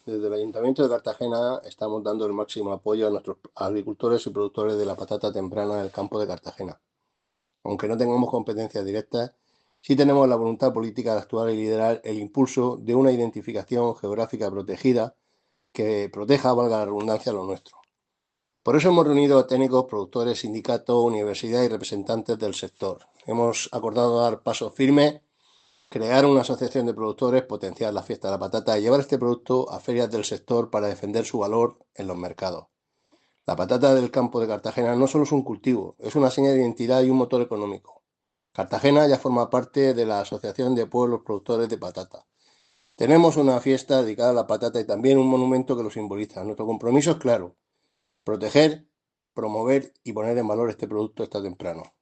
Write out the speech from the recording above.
Desde el Ayuntamiento de Cartagena estamos dando el máximo apoyo a nuestros agricultores y productores de la patata temprana del campo de Cartagena. Aunque no tengamos competencias directas, sí tenemos la voluntad política de actuar y liderar el impulso de una identificación geográfica protegida que proteja, valga la redundancia, lo nuestro. Por eso hemos reunido a técnicos, productores, sindicatos, universidades y representantes del sector. Hemos acordado dar pasos firmes, crear una asociación de productores, potenciar la fiesta de la patata y llevar este producto a ferias del sector para defender su valor en los mercados. La patata del campo de Cartagena no solo es un cultivo, es una señal de identidad y un motor económico. Cartagena ya forma parte de la Asociación de Pueblos Productores de Patata. Tenemos una fiesta dedicada a la patata y también un monumento que lo simboliza. Nuestro compromiso es claro: proteger, promover y poner en valor este producto esta temprano.